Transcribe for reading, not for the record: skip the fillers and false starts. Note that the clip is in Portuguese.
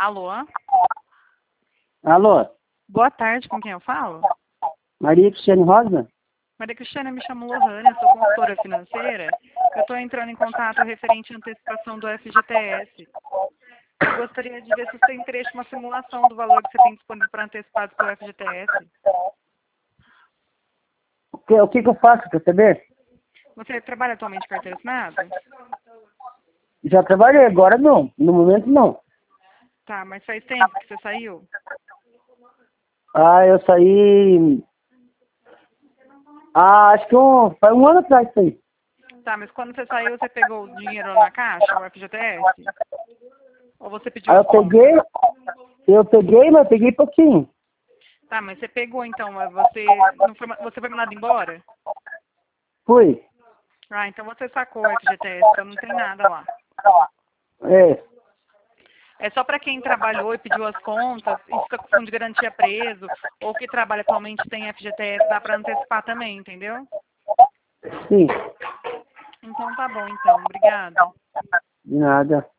Alô? Alô? Boa tarde, com quem eu falo? Maria Cristiane Rosa? Maria Cristina, me chamo Lohane, eu sou consultora financeira. Eu estou entrando em contato referente à antecipação do FGTS. Eu gostaria de ver se você tem interesse em uma simulação do valor que você tem disponível para antecipar do seu FGTS. O que eu faço, quer saber? Você trabalha atualmente de carteira assinada? Já trabalhei, agora não. No momento não. Tá, mas faz tempo que você saiu? Ah, eu saí... acho que faz um ano atrás isso aí. Tá, mas quando você saiu, você pegou o dinheiro na caixa, o FGTS? Ou você pediu Aí as contas? eu peguei, mas peguei pouquinho. Tá, mas você pegou então, mas você não foi, você foi mandado embora? Fui. Ah, então você sacou o FGTS, então não tem nada lá. É. É só para quem trabalhou e pediu as contas e fica com fundo de garantia preso, ou que trabalha atualmente tem FGTS, dá para antecipar também, entendeu? Sim. Então tá bom, então. Obrigada. De nada.